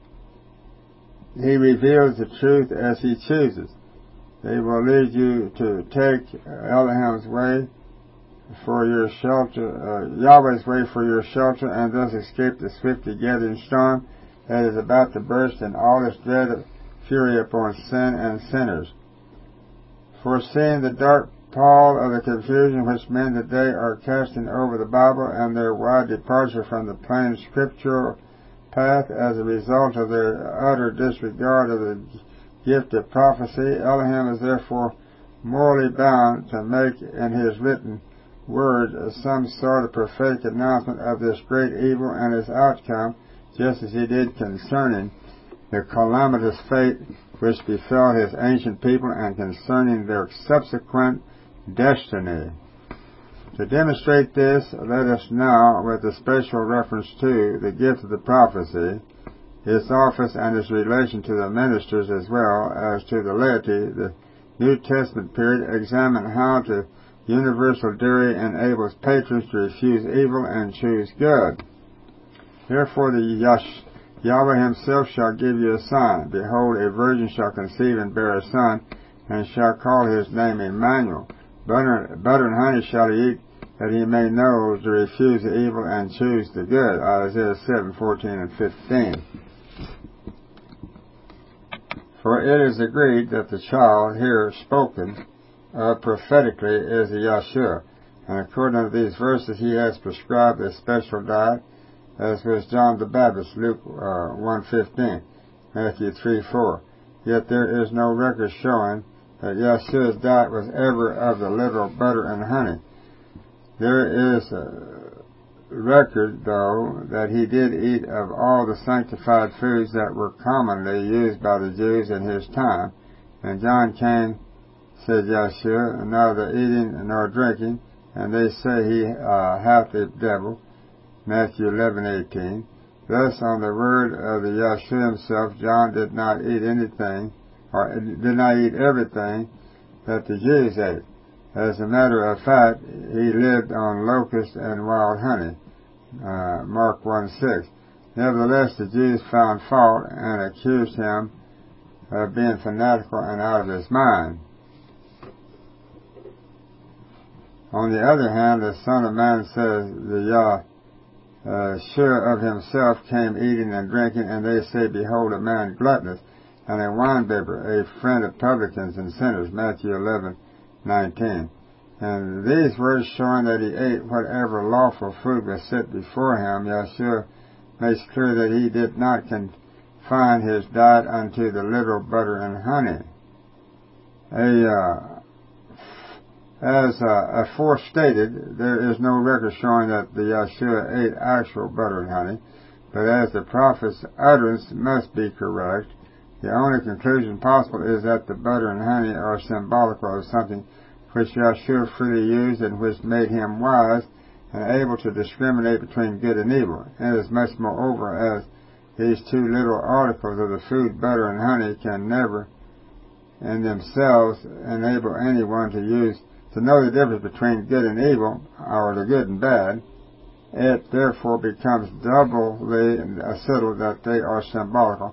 He reveals the truth as He chooses. They will lead you to take Elohim's way for your shelter, Yahweh's way for your shelter, and thus escape the swiftly gathering storm that is about to burst in all its dread fury upon sin and sinners. Foreseeing the dark pall of the confusion which men today are casting over the Bible and their wide departure from the plain scriptural path as a result of their utter disregard of the gift of prophecy, Elohim is therefore morally bound to make in His written word some sort of prophetic announcement of this great evil and its outcome, just as He did concerning the calamitous fate which befell His ancient people and concerning their subsequent destiny. To demonstrate this, let us now, with a special reference to the gift of the prophecy, its office and its relation to the ministers as well as to the laity, the New Testament period, examine how to universal dairy enables patrons to refuse evil and choose good. Therefore the Yahweh Himself shall give you a sign. Behold, a virgin shall conceive and bear a son, and shall call his name Emmanuel. Butter and honey shall he eat, that he may know to refuse the evil and choose the good. Isaiah 7:14 and 15. For it is agreed that the child here spoken prophetically is the Yeshua, and according to these verses He has prescribed a special diet, as was John the Baptist, Luke 1:15, Matthew 3:4. Yet there is no record showing that Yeshua's diet was ever of the literal butter and honey. There is a record, though, that He did eat of all the sanctified foods that were commonly used by the Jews in His time. And John came, said Yeshua, neither eating nor drinking, and they say he hath a devil, Matthew 11:18. Thus, on the word of the Yeshua Himself, John did not eat anything, or did not eat everything that the Jews ate. As a matter of fact, he lived on locusts and wild honey, Mark 1:6. Nevertheless, the Jews found fault and accused Him of being fanatical and out of his mind. On the other hand, the Son of Man says, the Yeshua of Himself came eating and drinking, and they say, behold, a man gluttonous, and a winebibber, a friend of publicans and sinners, Matthew 11:19. And these words showing that He ate whatever lawful food was set before Him, Yeshua makes clear that He did not confine His diet unto the literal butter and honey. As afore stated, there is no record showing that the Yeshua ate actual butter and honey, but as the prophet's utterance must be correct, the only conclusion possible is that the butter and honey are symbolical of something which Yeshua freely used and which made Him wise and able to discriminate between good and evil. Inasmuch, moreover, as these two little articles of the food, butter and honey, can never in themselves enable anyone to know the difference between good and evil, or the good and bad, it therefore becomes doubly settled that they are symbolical.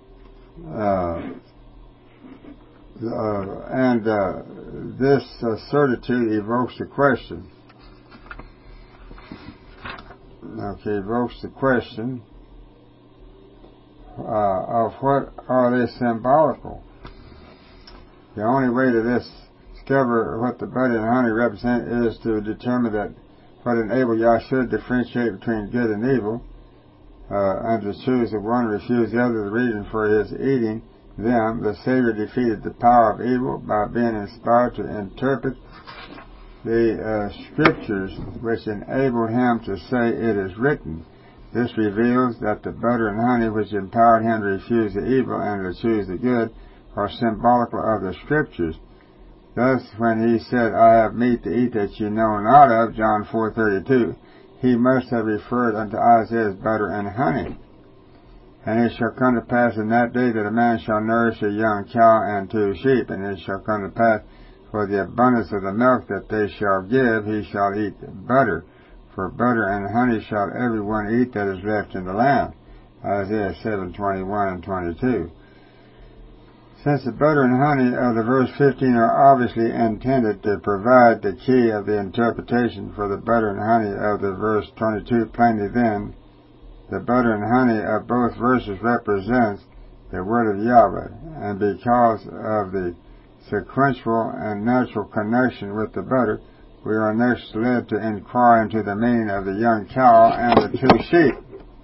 This certitude evokes the question. Of what are they symbolical? The only way to discover what the butter and honey represent is to determine that what enabled Yahshua to differentiate between good and evil, and to choose the one and refuse the other, the reason for His eating them. The Savior defeated the power of evil by being inspired to interpret the Scriptures, which enabled Him to say, it is written. This reveals that the butter and honey which empowered Him to refuse the evil and to choose the good are symbolical of the Scriptures. Thus, when He said, I have meat to eat that ye know not of, John 4:32, he must have referred unto Isaiah's butter and honey. And it shall come to pass in that day that a man shall nourish a young cow and 2 sheep, and it shall come to pass for the abundance of the milk that they shall give, he shall eat butter. For butter and honey shall every one eat that is left in the land. Isaiah 7:21 and 22. Since the butter and honey of the verse 15 are obviously intended to provide the key of the interpretation for the butter and honey of the verse 22 plainly, then the butter and honey of both verses represents the word of Yahweh, and because of the sequential and natural connection with the butter, we are next led to inquire into the meaning of the young cow and the 2 sheep.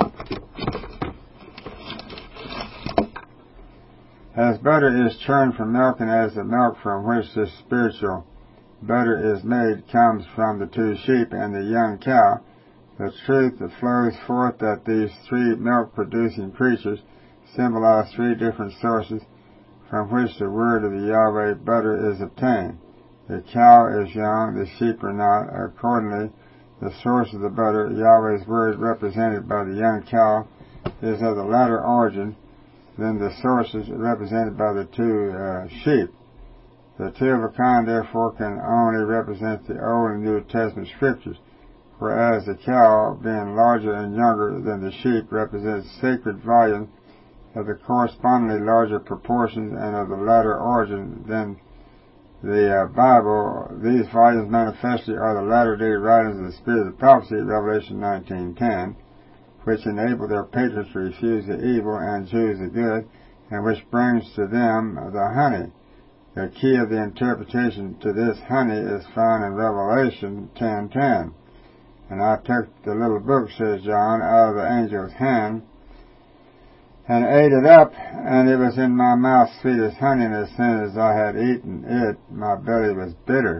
As butter is churned from milk, and as the milk from which this spiritual butter is made comes from the 2 sheep and the young cow, the truth that flows forth that these 3 milk-producing creatures symbolize 3 different sources from which the word of the Yahweh butter is obtained. The cow is young, the sheep are not. Accordingly, the source of the butter, Yahweh's word represented by the young cow, is of the latter origin than the sources represented by the 2 sheep. The 2 of a kind, therefore, can only represent the Old and New Testament scriptures, whereas the cow, being larger and younger than the sheep, represents sacred volumes of the correspondingly larger proportions and of the latter origin than the Bible. These volumes manifestly are the latter-day writings of the Spirit of Prophecy, Revelation 19:10, which enable their patrons to refuse the evil and choose the good, and which brings to them the honey. The key of the interpretation to this honey is found in Revelation 10:10. And I took the little book, says John, out of the angel's hand, and ate it up, and it was in my mouth sweet as honey, and as soon as I had eaten it, my belly was bitter.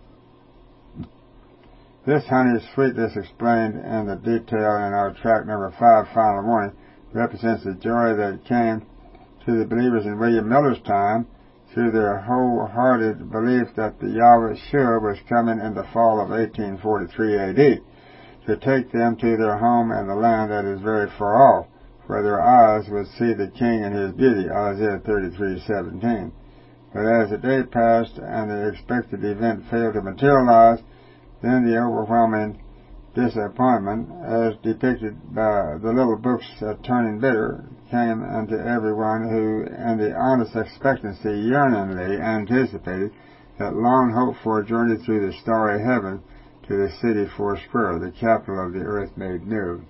This honey's sweetness, explained in the detail in our tract number 5, Final Warning, represents the joy that came to the believers in William Miller's time through their wholehearted belief that the Yahweh Shua was coming in the fall of 1843 A.D. to take them to their home in the land that is very far off, where their eyes would see the King in his beauty, Isaiah 33:17. But as the day passed and the expected event failed to materialize, then the overwhelming disappointment, as depicted by the little book's turning bitter, came unto everyone who, in the honest expectancy, yearningly anticipated that long-hoped-for journey through the starry heaven to the city foursquare, the capital of the earth made new.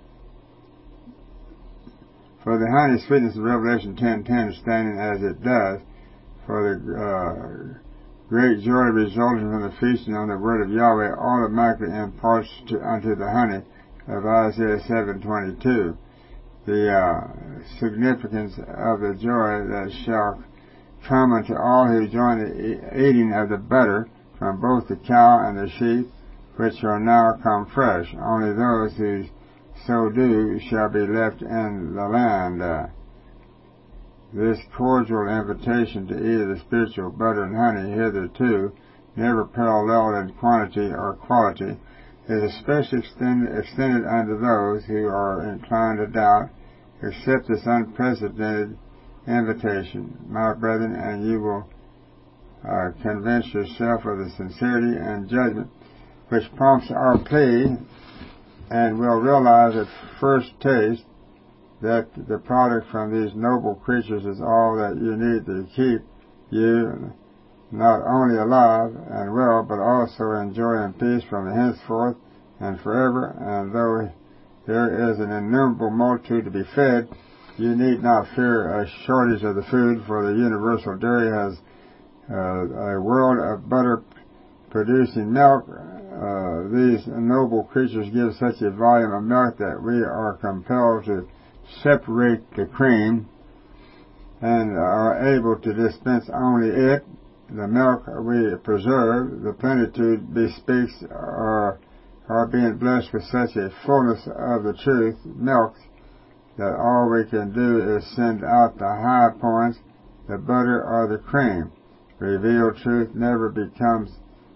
For the honey sweetness of Revelation 10:10, standing as it does, for the great joy resulting from the feasting on the word of Yahweh automatically imparts unto the honey of Isaiah 7:22 the significance of the joy that shall come unto all who join the eating of the butter from both the cow and the sheep, which are now come fresh. Only those who so do shall be left in the land. This cordial invitation to eat of the spiritual butter and honey, hitherto never paralleled in quantity or quality, is especially extended unto those who are inclined to doubt. Accept this unprecedented invitation, my brethren, and you will convince yourself of the sincerity and judgment which prompts our plea, and will realize at first taste that the product from these noble creatures is all that you need to keep you not only alive and well, but also in joy and peace from henceforth and forever. And though there is an innumerable multitude to be fed, you need not fear a shortage of the food, for the universal dairy has a world of butter-producing milk. These noble creatures give such a volume of milk that we are compelled to separate the cream and are able to dispense only it. The milk we preserve, the plenitude bespeaks our being blessed with such a fullness of the truth, milk, that all we can do is send out the high points, the butter or the cream. Revealed truth never becomes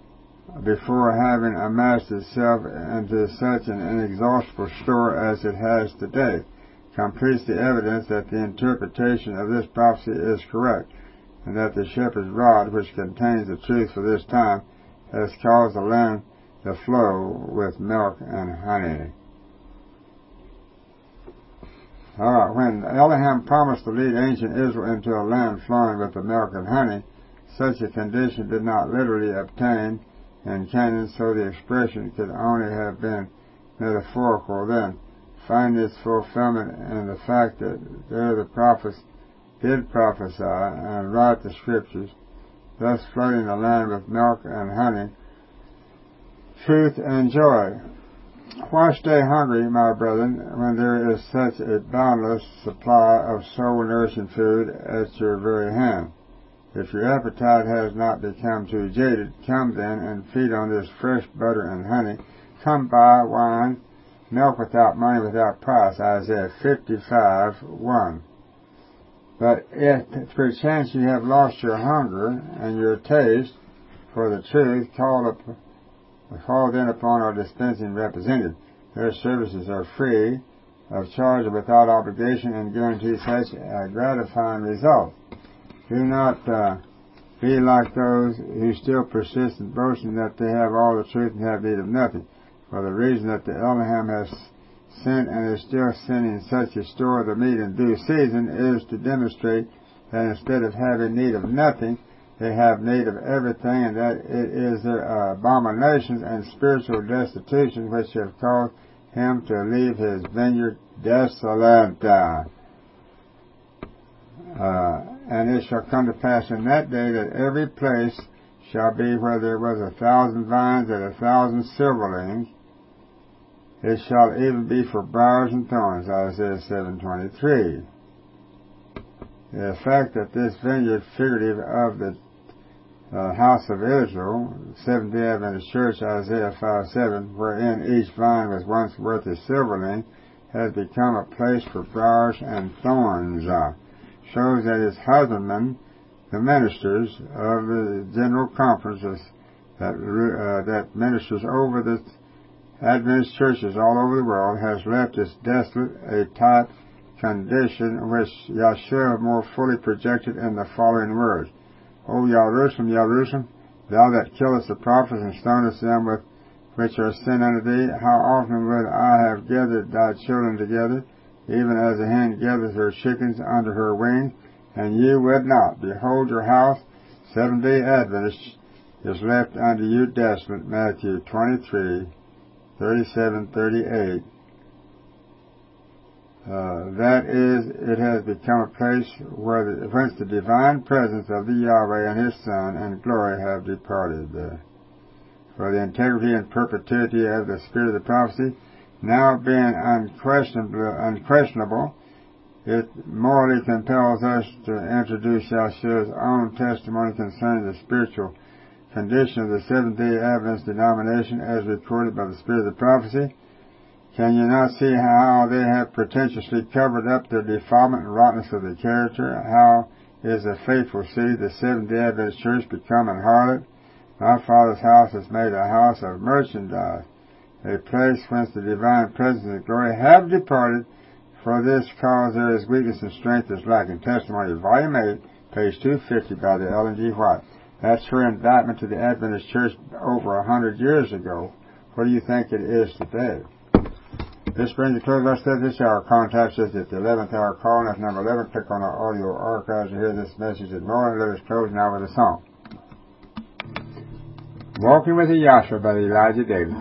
before having amassed itself into such an inexhaustible store as it has today, completes the evidence that the interpretation of this prophecy is correct, and that the shepherd's rod, which contains the truth for this time, has caused the land to flow with milk and honey. When Elohim promised to lead ancient Israel into a land flowing with the milk and honey, such a condition did not literally obtain in Canaan, so the expression could only have been metaphorical then, finding its fulfillment in the fact that there the prophets did prophesy and write the scriptures, thus flooding the land with milk and honey, truth and joy. Why stay hungry, my brethren, when there is such a boundless supply of soul-nourishing food at your very hand? If your appetite has not become too jaded, come then and feed on this fresh butter and honey. Come buy wine, milk without money, without price, Isaiah 55:1. But if perchance you have lost your hunger and your taste for the truth, call then upon our dispensing representative. Their services are free of charge and without obligation, and guarantee such a gratifying result. Do not be like those who still persist in boasting that they have all the truth and have need of nothing. For the reason that the Elohim has sent and is still sending such a store of the meat in due season is to demonstrate that instead of having need of nothing, they have need of everything, and that it is their abominations and spiritual destitution which have caused him to leave his vineyard desolate. And it shall come to pass in that day that every place shall be where there was 1,000 vines and 1,000 silverlings. It shall even be for briars and thorns, Isaiah 7:23. The fact that this vineyard, figurative of the house of Israel, Seventh-day Adventist Church, Isaiah 5:7, wherein each vine was once worth a silverling, has become a place for briars and thorns, shows that his husbandmen, the ministers of the General Conference that ministers over the Adventist churches all over the world, has left its desolate, a type condition which Yahshua more fully projected in the following words: O Jerusalem, Jerusalem, thou that killest the prophets and stonest them which are sent unto thee, how often would I have gathered thy children together, even as a hen gathers her chickens under her wings, and ye would not. Behold, your house, Seventh-day Adventist, is left unto you desolate. Matthew 23:37-38. That is, it has become a place whence the divine presence of the Yahweh and His Son and glory have departed. For the integrity and perpetuity of the spirit of the prophecy, now being unquestionable, it morally compels us to introduce Yahshua's own testimony concerning the spiritual condition of the Seventh-day Adventist denomination as recorded by the spirit of the prophecy. Can you not see how they have pretentiously covered up their defilement and rottenness of the character? How is a faithful city, the Seventh-day Adventist Church, become an harlot? My Father's house is made a house of merchandise, a place whence the divine presence and glory have departed. For this cause there is weakness and strength is lacking. Testimony, Volume 8, page 250 by the Ellen G. White. That's her indictment to the Adventist Church over 100 years ago. What do you think it is today? This brings a close to our study this hour. Contact us at the 11th hour call. That's number 11. Click on our audio archives to hear this message and more. And let us close now with a song. Walking with the Yahshua by Elijah Davis.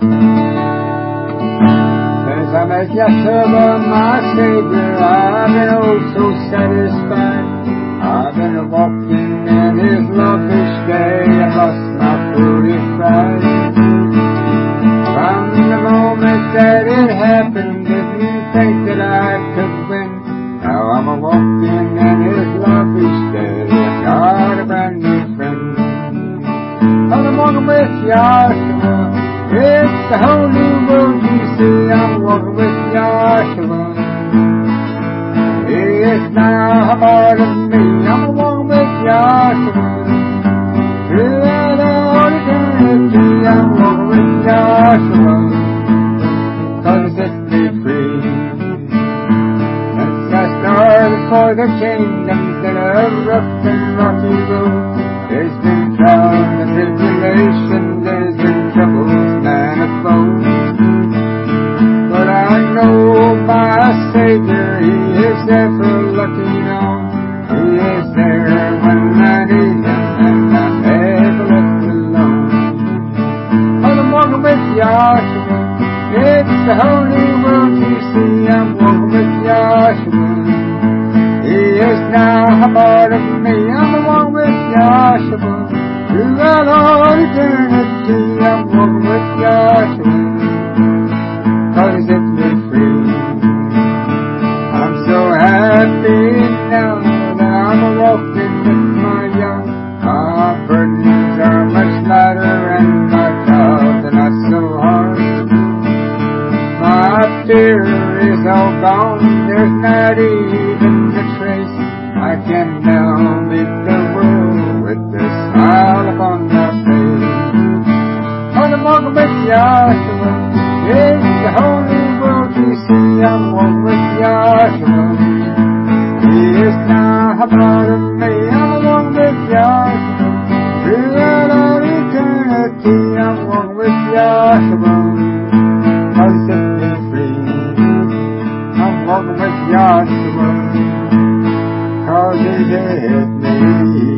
Since I met Yahshua, my Savior, I've been oh so satisfied. I've been walking in His love each day. I've lost my foolish pride. From the moment that it happened, didn't think that I could win. Now I'm a walking in His love each day. I've got a brand new friend. I'm walking with Yahshua. It's the whole new world you see. I'm walking with Yahshua. He is now a part of me. I'm walking with Yahshua. Throughout all eternity, I'm Joshua, 'cause it set me free. Since I started for the kingdom, been a rough and rocky road. There's been trials and tribulations, there's been troubles manifold. But I know my Savior, He is there for looking on. He is there when I need Him, and I'm never left alone. Oh, I'm walking with Joshua, it's the holy world you see. I'm walking with Joshua, He is now a part of me. I'm walking with Joshua, throughout all eternity. I'm walking with Joshua, 'cause He set me free. I'm so happy now that I'm walking with my young. My burdens are much lighter and my trials are not so hard. My fear is all gone, there's not even a trace. I can now meet the world with a smile upon my face. Oh, I'm walking with Joshua, it's the holy world you see. I'm walking with Joshua, He is now a part of me. I'm walking with Joshua, throughout all eternity. I'm walking with Joshua, 'cause He set me free. I'm walking with Joshua, 'cause He set me free.